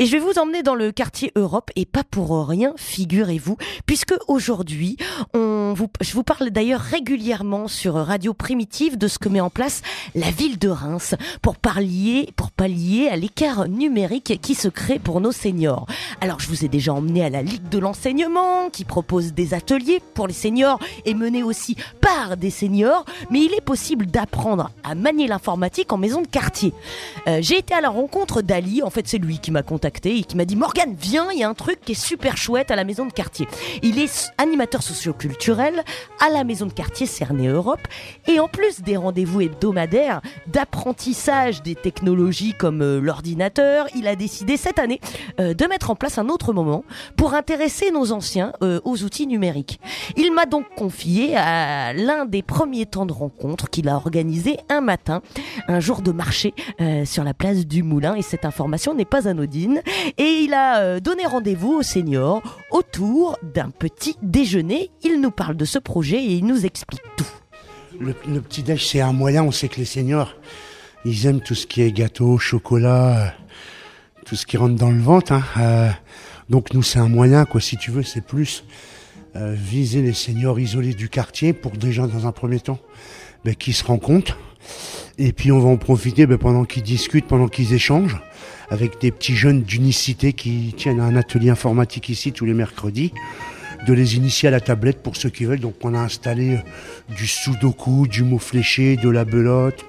Et je vais vous emmener dans le quartier Europe, et pas pour rien, figurez-vous, puisque aujourd'hui, je vous parle d'ailleurs régulièrement sur Radio Primitive de ce que met en place la ville de Reims pour pallier à l'écart numérique qui se crée pour nos seniors. Alors, je vous ai déjà emmené à la Ligue de l'enseignement qui propose des ateliers pour les seniors et menés aussi par des seniors, mais il est possible d'apprendre à manier l'informatique en maison de quartier. J'ai été à la rencontre d'Ali, en fait c'est lui qui m'a contacté et qui m'a dit « Morgane, viens, il y a un truc qui est super chouette à la maison de quartier ». Il est animateur socioculturel à la maison de quartier Cernay Europe, et en plus des rendez-vous hebdomadaires d'apprentissage des technologies comme l'ordinateur, il a décidé cette année de mettre en place un autre moment pour intéresser nos anciens aux outils numériques. Il m'a donc confié à l'un des premiers temps de rencontre qu'il a organisé un matin, un jour de marché sur la place du Moulin, et cette information n'est pas anodine, et il a donné rendez-vous aux seniors autour d'un petit déjeuner. Il nous parle de ce projet et il nous explique tout. Le petit-déj, c'est un moyen. On sait que les seniors, ils aiment tout ce qui est gâteau, chocolat, tout ce qui rentre dans le ventre. Donc nous, c'est un moyen, quoi. Si tu veux, c'est plus viser les seniors isolés du quartier pour déjà, dans un premier temps, qu'ils se rencontrent. Et puis on va en profiter pendant qu'ils discutent, pendant qu'ils échangent, avec des petits jeunes d'unicité qui tiennent un atelier informatique ici tous les mercredis, de les initier à la tablette pour ceux qui veulent. Donc on a installé du sudoku, du mot fléché, de la belote,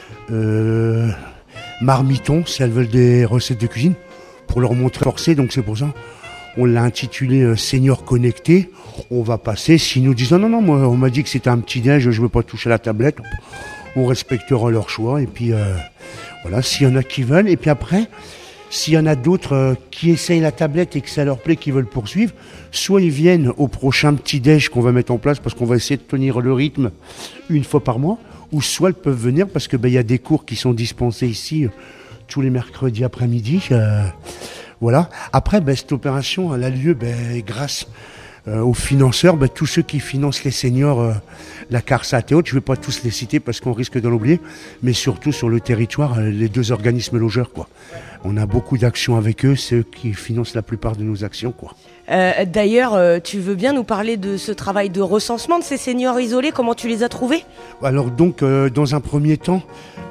marmiton, si elles veulent des recettes de cuisine, pour leur montrer forcer. Donc c'est pour ça on l'a intitulé Senior Connecté. On va passer, s'ils nous disent non, moi on m'a dit que c'était un petit déj, je veux pas toucher à la tablette, on respectera leur choix. Et puis voilà, s'il y en a qui veulent, et puis après, s'il y en a d'autres qui essayent la tablette et que ça leur plaît, qui veulent poursuivre, soit ils viennent au prochain petit déj qu'on va mettre en place, parce qu'on va essayer de tenir le rythme une fois par mois, ou soit ils peuvent venir parce que y a des cours qui sont dispensés ici tous les mercredis après-midi. Voilà. Après, cette opération, elle a lieu grâce aux financeurs, tous ceux qui financent les seniors, la CARSAT et autres. Je ne vais pas tous les citer parce qu'on risque de l'oublier, mais surtout sur le territoire, les deux organismes logeurs, quoi. On a beaucoup d'actions avec eux, c'est eux qui financent la plupart de nos actions, quoi. D'ailleurs, tu veux bien nous parler de ce travail de recensement de ces seniors isolés, comment tu les as trouvés ? Alors donc, dans un premier temps,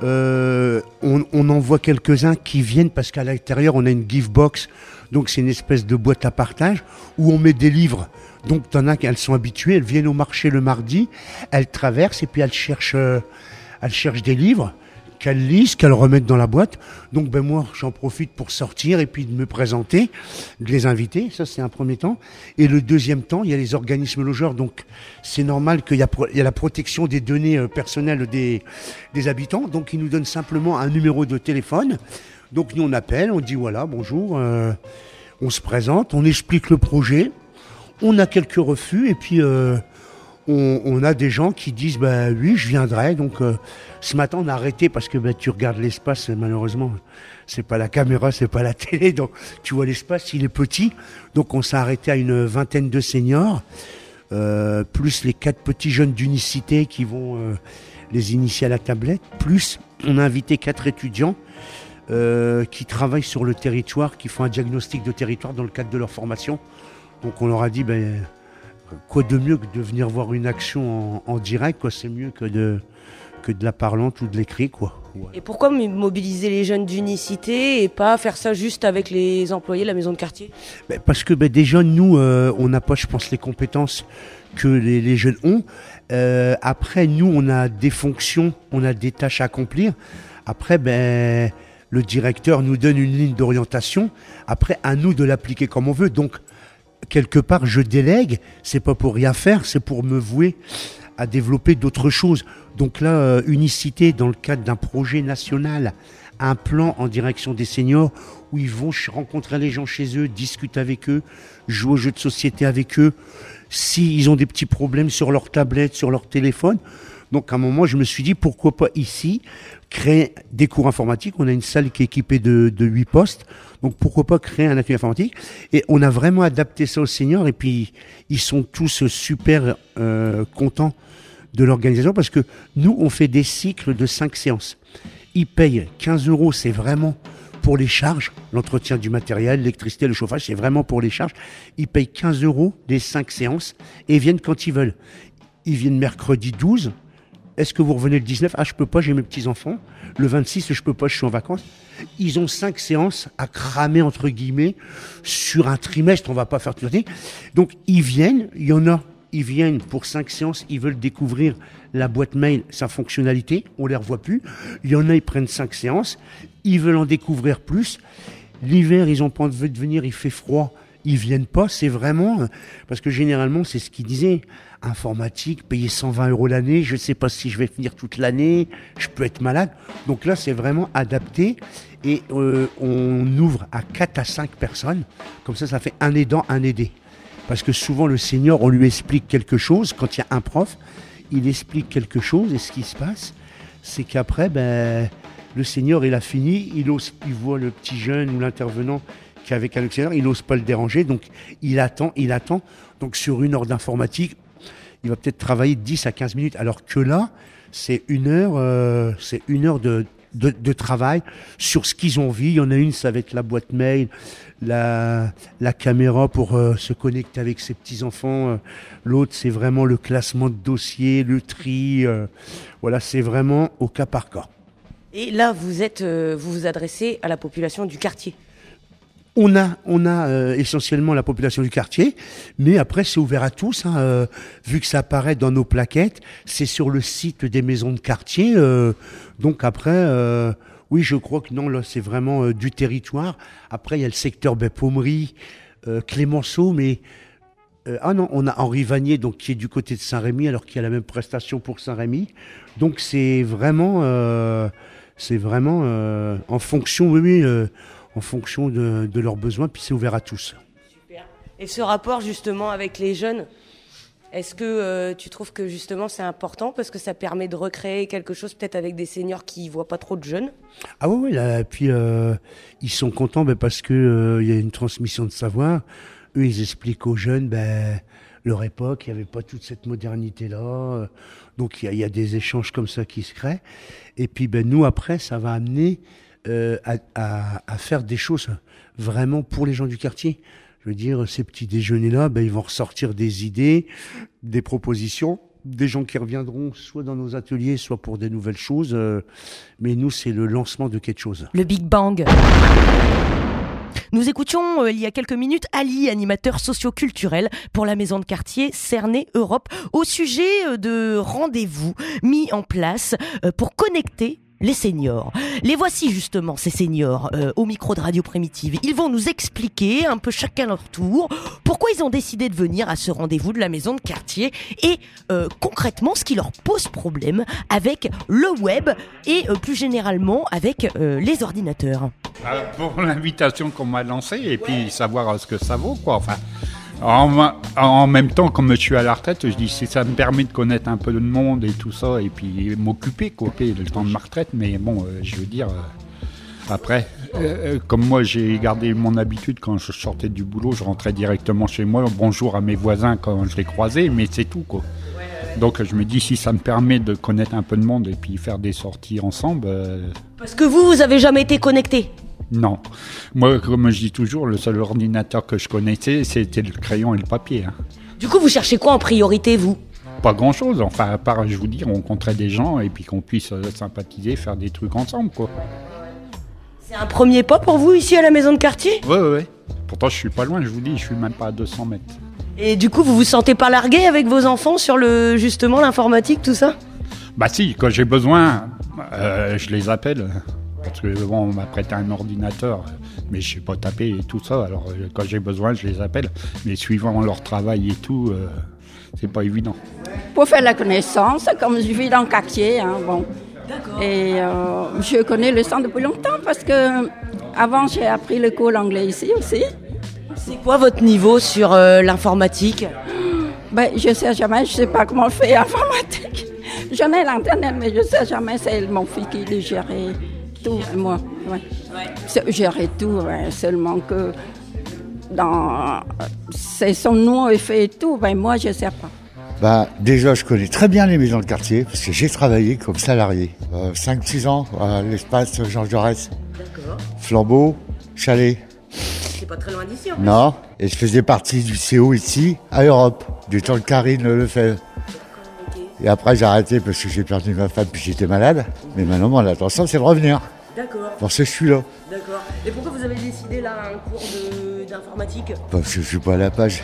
on en voit quelques-uns qui viennent parce qu'à l'intérieur, on a une gift box, donc c'est une espèce de boîte à partage où on met des livres. Donc t'en as qu'elles sont habituées, elles viennent au marché le mardi, elles traversent et puis elles cherchent des livres qu'elles lisent, qu'elles remettent dans la boîte. Donc moi j'en profite pour sortir et puis de me présenter, de les inviter. Ça c'est un premier temps. Et le deuxième temps, il y a les organismes logeurs. Donc c'est normal qu'il y a la protection des données personnelles des habitants. Donc ils nous donnent simplement un numéro de téléphone. Donc nous on appelle, on dit voilà, bonjour, on se présente, on explique le projet, on a quelques refus et puis on a des gens qui disent oui, je viendrai. Donc ce matin on a arrêté parce que tu regardes l'espace, malheureusement c'est pas la caméra, c'est pas la télé, donc tu vois l'espace, il est petit. Donc on s'est arrêté à une vingtaine de seniors, plus les 4 petits jeunes d'unicité qui vont les initier à la tablette, plus on a invité 4 étudiants qui travaillent sur le territoire, qui font un diagnostic de territoire dans le cadre de leur formation. Donc on leur a dit quoi de mieux que de venir voir une action en direct, quoi. C'est mieux que de la parlante ou de l'écrit, quoi. Ouais. Et pourquoi mobiliser les jeunes d'unicité et pas faire ça juste avec les employés de la maison de quartier ? Parce que déjà nous on n'a pas, je pense, les compétences que les jeunes ont. Après nous on a des fonctions, on a des tâches à accomplir. Après le directeur nous donne une ligne d'orientation. Après, à nous de l'appliquer comme on veut. Donc, quelque part, je délègue. C'est pas pour rien faire, c'est pour me vouer à développer d'autres choses. Donc là, unicité, dans le cadre d'un projet national, un plan en direction des seniors, où ils vont rencontrer les gens chez eux, discuter avec eux, jouer aux jeux de société avec eux, s'ils ont des petits problèmes sur leur tablette, sur leur téléphone. Donc à un moment, je me suis dit, pourquoi pas ici, créer des cours informatiques. On a une salle qui est équipée de 8 postes. Donc pourquoi pas créer un atelier informatique. Et on a vraiment adapté ça aux seniors. Et puis, ils sont tous super contents de l'organisation parce que nous, on fait des cycles de 5 séances. Ils payent 15 €, c'est vraiment pour les charges, l'entretien du matériel, l'électricité, le chauffage, c'est vraiment pour les charges. Ils payent 15 € les 5 séances et ils viennent quand ils veulent. Ils viennent mercredi 12. Est-ce que vous revenez le 19 ? Ah, je peux pas, j'ai mes petits-enfants. Le 26, je peux pas, je suis en vacances. Ils ont 5 séances à cramer, entre guillemets, sur un trimestre. On va pas faire tout ça. Donc, ils viennent, il y en a, ils viennent pour 5 séances, ils veulent découvrir la boîte mail, sa fonctionnalité, on les revoit plus. Il y en a, ils prennent 5 séances, ils veulent en découvrir plus. L'hiver, ils ont pas envie de venir, il fait froid, ils viennent pas. C'est vraiment, parce que généralement, c'est ce qu'ils disaient. Informatique, payer 120 € l'année, je ne sais pas si je vais finir toute l'année, je peux être malade. Donc là, c'est vraiment adapté et on ouvre à 4 à 5 personnes. Comme ça fait un aidant, un aidé. Parce que souvent, le senior, on lui explique quelque chose. Quand il y a un prof, il explique quelque chose et ce qui se passe, c'est qu'après, le senior, il a fini, il voit le petit jeune ou l'intervenant qui est avec un auxiliaire, il n'ose pas le déranger, donc il attend. Donc sur 1 heure d'informatique, il va peut-être travailler 10 à 15 minutes, alors que là, c'est 1 heure, de travail sur ce qu'ils ont vu. Il y en a une, ça va être la boîte mail, la caméra pour se connecter avec ses petits-enfants. L'autre, c'est vraiment le classement de dossiers, le tri. Voilà, c'est vraiment au cas par cas. Et là, vous vous adressez à la population du quartier. On a essentiellement la population du quartier, mais après c'est ouvert à tous. Vu que ça apparaît dans nos plaquettes, c'est sur le site des maisons de quartier. Donc après, oui, je crois que non, là c'est vraiment du territoire. Après il y a le secteur Pommery, Clémenceau, mais on a Henri Vanier, donc qui est du côté de Saint-Rémy, alors qu'il y a la même prestation pour Saint-Rémy. Donc c'est vraiment en fonction, en fonction de leurs besoins, puis c'est ouvert à tous. Super. Et ce rapport justement avec les jeunes, est-ce que tu trouves que justement c'est important parce que ça permet de recréer quelque chose peut-être avec des seniors qui ne voient pas trop de jeunes ? Ah oui, là, puis ils sont contents parce que y a une transmission de savoir. Eux, ils expliquent aux jeunes leur époque, il n'y avait pas toute cette modernité-là. Donc il y a des échanges comme ça qui se créent. Et puis nous, après, ça va amener à faire des choses vraiment pour les gens du quartier. Je veux dire, ces petits déjeuners-là, ils vont ressortir des idées, des propositions, des gens qui reviendront soit dans nos ateliers, soit pour des nouvelles choses. Mais nous, c'est le lancement de quelque chose. Le Big Bang. Nous écoutions il y a quelques minutes Ali, animateur socio-culturel pour la maison de quartier Cernay Europe, au sujet de rendez-vous mis en place pour connecter les seniors. Les voici justement, ces seniors, au micro de Radio Primitive. Ils vont nous expliquer un peu chacun leur tour pourquoi ils ont décidé de venir à ce rendez-vous de la maison de quartier et concrètement ce qui leur pose problème avec le web et plus généralement avec les ordinateurs. Pour l'invitation qu'on m'a lancée et puis savoir ce que ça vaut, quoi. Enfin, en même temps, comme je suis à la retraite, je dis si ça me permet de connaître un peu le monde et tout ça, et puis m'occuper, le temps de ma retraite. Mais bon, je veux dire, après, comme moi j'ai gardé mon habitude, quand je sortais du boulot, je rentrais directement chez moi, bonjour à mes voisins quand je les croisais, mais c'est tout, quoi. Donc je me dis si ça me permet de connaître un peu de monde et puis faire des sorties ensemble. Parce que vous avez jamais été connecté ? Non. Moi, comme je dis toujours, le seul ordinateur que je connaissais, c'était le crayon et le papier. Du coup, vous cherchez quoi en priorité, vous ? Pas grand-chose. Enfin, à part, je vous dis, rencontrer des gens et puis qu'on puisse sympathiser, faire des trucs ensemble, quoi. C'est un premier pas pour vous, ici, à la maison de quartier ? Ouais. Pourtant, je suis pas loin, je vous dis, je suis même pas à 200 mètres. Et du coup, vous vous sentez pas largué avec vos enfants sur justement l'informatique, tout ça ? Bah si, quand j'ai besoin, je les appelle. Parce que on m'a prêté un ordinateur, mais je sais pas taper et tout ça. Alors quand j'ai besoin, je les appelle. Mais suivant leur travail et tout, c'est pas évident. Pour faire la connaissance, comme je vis dans le quartier, bon. D'accord. Et je connais le centre depuis longtemps parce que avant j'ai appris le cours anglais ici aussi. C'est quoi votre niveau sur l'informatique ? Je sais jamais, je sais pas comment on fait l'informatique. J'en ai l'internet, mais je sais jamais, c'est mon fils qui le gérait. Tout, moi, ouais. Gérer tout, ouais, seulement que c'est son nom et fait tout, moi je sais pas. Déjà je connais très bien les maisons de quartier parce que j'ai travaillé comme salarié 5-6 ans à l'espace Jean Jaurès. D'accord. D'accord. Flambeau, Chalet. C'est pas très loin d'ici en plus. Non. Et je faisais partie du CO ici, à Europe, du temps de Karine Lefebvre. Ok. Et après, j'ai arrêté parce que j'ai perdu ma femme puis j'étais malade. Mais maintenant, mon intention, c'est de revenir. D'accord. Parce que je suis là. D'accord. Et pourquoi vous avez décidé là un cours d'informatique? Parce que je suis pas à la page.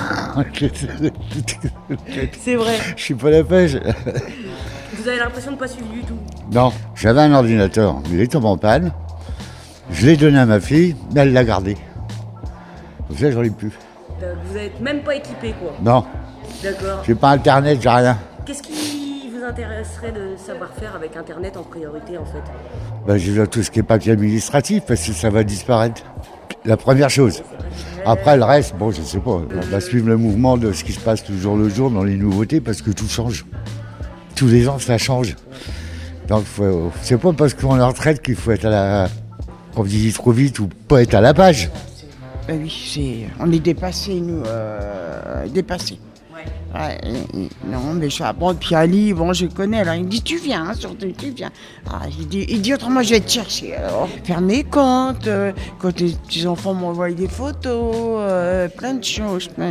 C'est vrai. Je suis pas à la page. Vous avez l'impression de pas suivre du tout. Non, j'avais un ordinateur, mais il est tombé en panne. Je l'ai donné à ma fille, mais elle l'a gardé. Donc ça, j'en ai plus. Vous n'êtes même pas équipé quoi. Non, D'accord. j'ai pas internet, j'ai rien. Qu'est-ce qui vous intéresserait de savoir faire avec internet en priorité en fait? Ben, j'ai vu tout ce qui est papier administratif parce que ça va disparaître. La première chose. Après, le reste, bon, je sais pas. On va suivre le mouvement de ce qui se passe toujours le jour dans les nouveautés parce que tout change. Tous les ans, ça change. Donc, c'est pas parce qu'on est en retraite qu'il faut être à la... qu'on dit trop vite ou pas être à la page. Ben oui, on est dépassés, nous. Dépassés. Ouais, non, mais ça, bon, puis Ali, bon, je connais, là, il me dit, tu viens, hein, surtout, tu viens. Ah, il dit, autrement, je vais te chercher, alors. Faire mes comptes, quand les petits-enfants m'envoient des photos, plein de choses. Vous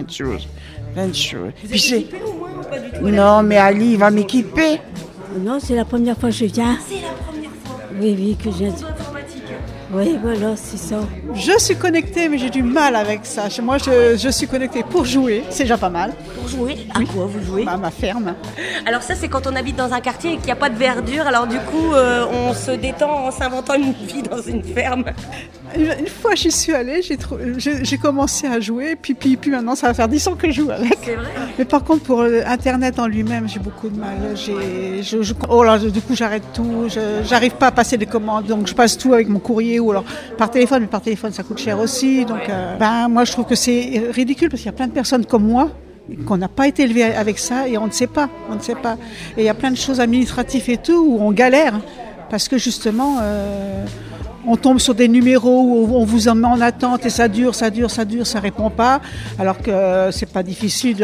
Puis êtes équipé au moins ou pas du tout? non, mais Ali, il va m'équiper. Non, c'est la première fois que je viens. C'est la première fois. Oui, que je viens. Cours d'informatique. Oui, voilà, c'est ça. Je suis connectée, mais j'ai du mal avec ça. Moi, je suis connectée pour jouer, c'est déjà pas mal. Pour jouer? À quoi vous jouez? À ma ferme. Alors ça, c'est quand on habite dans un quartier et qu'il n'y a pas de verdure. Alors du coup, on se détend en s'inventant une vie dans une ferme. Une fois j'y suis allée, j'ai commencé à jouer, puis maintenant ça va faire 10 ans que je joue avec. C'est vrai? Mais par contre pour Internet en lui-même, j'ai beaucoup de mal. Oh là, du coup j'arrête tout, j'arrive pas à passer des commandes, donc je passe tout avec mon courrier ou alors par téléphone, mais par téléphone ça coûte cher aussi. Donc moi je trouve que c'est ridicule parce qu'il y a plein de personnes comme moi qu'on n'a pas été élevé avec ça et on ne sait pas. Et il y a plein de choses administratives et tout où on galère parce que justement on tombe sur des numéros où on vous en met en attente et ça dure, ça répond pas. Alors que c'est pas difficile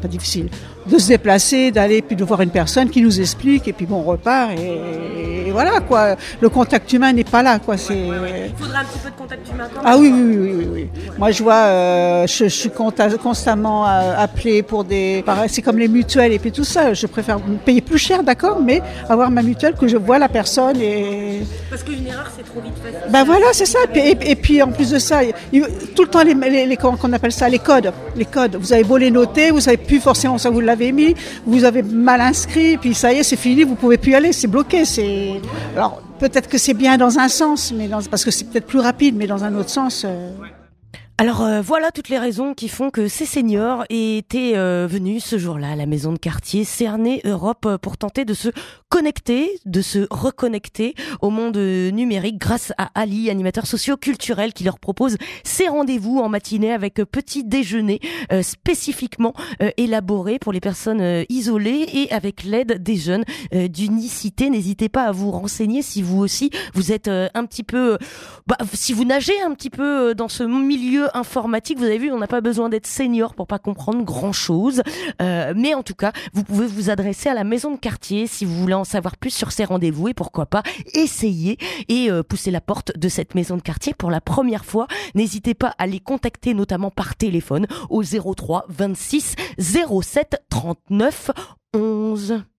de se déplacer, d'aller puis de voir une personne qui nous explique et puis bon, on repart et voilà quoi. Le contact humain n'est pas là quoi. Il faudrait un petit peu de contact humain quand même. Ah oui. Moi je vois, je suis constamment appelée pour c'est comme les mutuelles et puis tout ça. Je préfère payer plus cher, d'accord, mais avoir ma mutuelle que je vois la personne et. Parce qu'une erreur c'est trop vite fait. Ben voilà, c'est ça. Et puis en plus de ça, tout le temps comment on appelle ça, les codes. Vous avez beau les noter, vous savez plus forcément ça vous l'avez mis, vous avez mal inscrit, puis ça y est, c'est fini, vous pouvez plus y aller, c'est bloqué. Alors peut-être que c'est bien dans un sens, parce que c'est peut-être plus rapide, mais dans un autre sens. Alors voilà toutes les raisons qui font que ces seniors étaient venus ce jour-là à la maison de quartier Cernay Europe pour tenter de se connecter, de se reconnecter au monde numérique grâce à Ali, animateur socio-culturel qui leur propose ces rendez-vous en matinée avec petit déjeuner spécifiquement élaboré pour les personnes isolées et avec l'aide des jeunes d'Unicité. N'hésitez pas à vous renseigner si vous aussi vous êtes un petit peu, si vous nagez un petit peu dans ce milieu informatique. Vous avez vu, on n'a pas besoin d'être senior pour pas comprendre grand chose, mais en tout cas vous pouvez vous adresser à la maison de quartier si vous voulez en savoir plus sur ces rendez-vous et pourquoi pas essayer et pousser la porte de cette maison de quartier pour la première fois. N'hésitez pas à les contacter notamment par téléphone au 03 26 07 39 11.